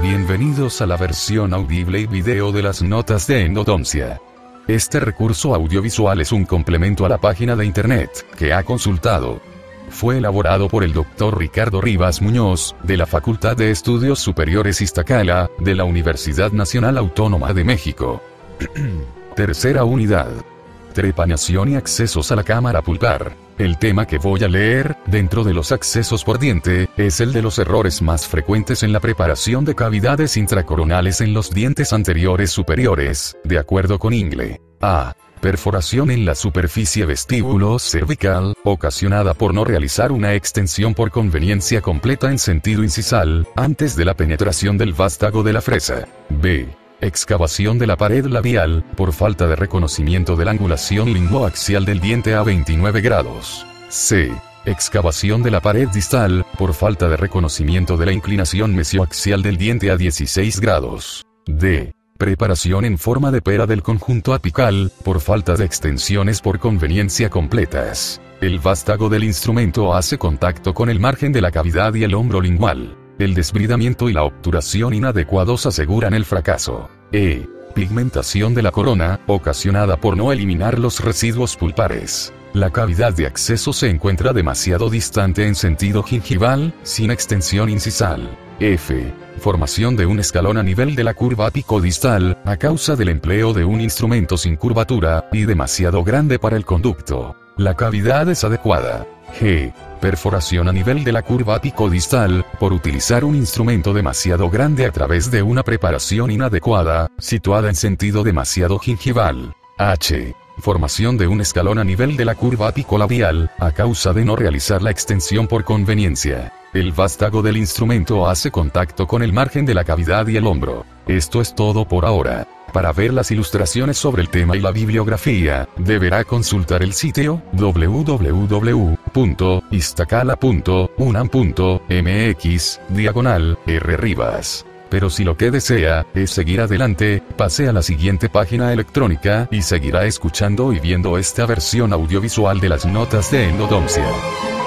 Bienvenidos a la versión audible y video de las notas de endodoncia. Este recurso audiovisual es un complemento a la página de internet que ha consultado. Fue elaborado por el Dr. Ricardo Rivas Muñoz, de la Facultad de Estudios Superiores Iztacala, de la Universidad Nacional Autónoma de México. Tercera unidad. Trepanación y accesos a la cámara pulpar. El tema que voy a leer, dentro de los accesos por diente, es el de los errores más frecuentes en la preparación de cavidades intracoronales en los dientes anteriores superiores, de acuerdo con Ingle. A. Perforación en la superficie vestíbulo-cervical, ocasionada por no realizar una extensión por conveniencia completa en sentido incisal, antes de la penetración del vástago de la fresa. B. Excavación de la pared labial, por falta de reconocimiento de la angulación linguoaxial del diente a 29 grados. C. Excavación de la pared distal, por falta de reconocimiento de la inclinación mesioaxial del diente a 16 grados. D. Preparación en forma de pera del conjunto apical, por falta de extensiones por conveniencia completas. El vástago del instrumento hace contacto con el margen de la cavidad y el hombro lingual. El desbridamiento y la obturación inadecuados aseguran el fracaso. E. Pigmentación de la corona, ocasionada por no eliminar los residuos pulpares. La cavidad de acceso se encuentra demasiado distante en sentido gingival, sin extensión incisal. F. Formación de un escalón a nivel de la curva apicodistal, a causa del empleo de un instrumento sin curvatura, y demasiado grande para el conducto. La cavidad es adecuada. G. Perforación a nivel de la curva apicodistal, por utilizar un instrumento demasiado grande a través de una preparación inadecuada, situada en sentido demasiado gingival. H. Formación de un escalón a nivel de la curva apicolabial, a causa de no realizar la extensión por conveniencia. El vástago del instrumento hace contacto con el margen de la cavidad y el hombro. Esto es todo por ahora. Para ver las ilustraciones sobre el tema y la bibliografía, deberá consultar el sitio www.iztacala.unam.mx/rrivas. Pero si lo que desea es seguir adelante, pase a la siguiente página electrónica y seguirá escuchando y viendo esta versión audiovisual de las notas de endodoncia.